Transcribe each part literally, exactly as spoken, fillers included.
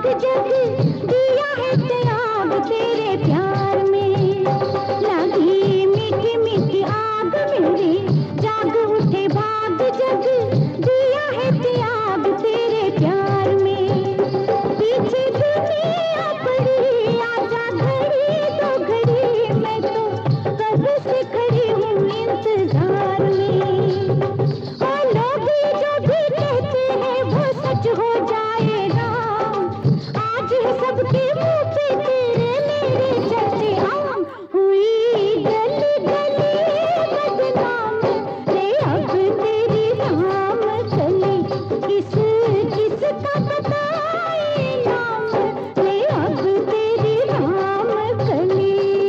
जग दिया है त्याग तेरे प्यार में। लगी मीठी मीठी आग मेरी, जाग उठे भाग जग दिया है त्याग तेरे प्यार में। पीछे दुनिया पड़ी आजा घड़ी तो घड़ी, मैं तो कब से खड़ी हूँ इंतजार में। और लोग जो भी कहते हैं वो सच हो जाए राम, आज है सबके मुंह पे तेरे मेरे चर्चे आम। हुई गली गली बदनाम, रे अब तेरी राम चली, किस किस का बताए नाम, रे अब तेरी राम कली।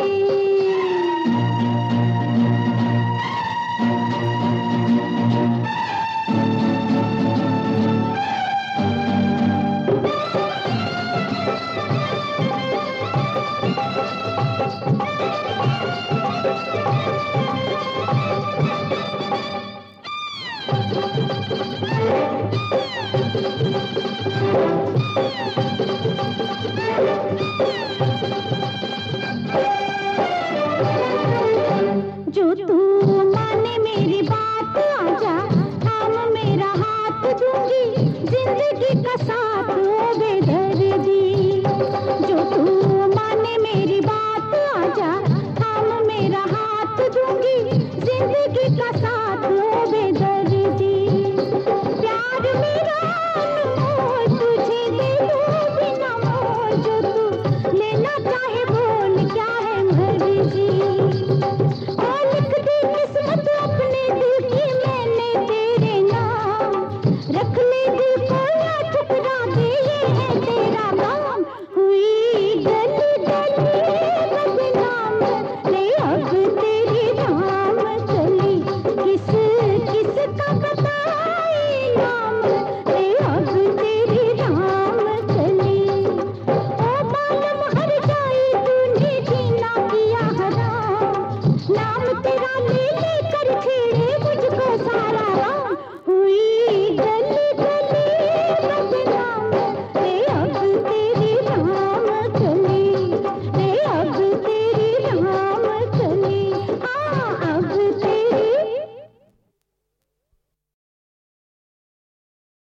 जो तू माने मेरी बात आजा, थाम मेरा हाथ दूंगी जिंदगी का साथ ओ बेदर्दी। जो तू माने मेरी बात आजा, थाम मेरा हाथ दूंगी जिंदगी का साथ ओ बेदर्दी। प्यार मेरा अनमोल तुझे दे दूं बिना मोल, जो तू लेना चाहे बोल क्या है मर्जी। और लिख दी किस्मत अपने दिल की मैंने तेरे नाम, रख ले दिल को या ठुकरा दे ये है तेरा काम। हुई गली गली बदनाम, रे अब तेरी राम चली, किस किस का बताए नाम, रे अब तेरी राम चली। ओ मालूम हर जाई तूने जीना किया हराम, नाम तेरा ले लेकर छेड़े